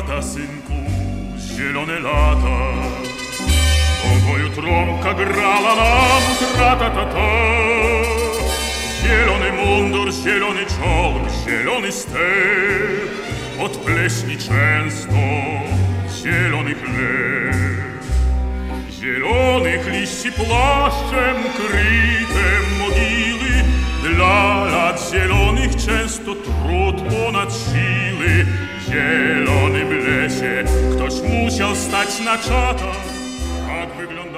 lata, synku, zielone lata. W pokoju trąbka grała nam tra-ta-ta-ta. Zielony mundur, zielony czołg, zielony step, od pleśni często zielony chleb. Zielonych liści płaszczem kryte mogiły, dla lat zielonych często trud ponad siły. W zielonym lesie ktoś musiał stać na czatach, tak wygląda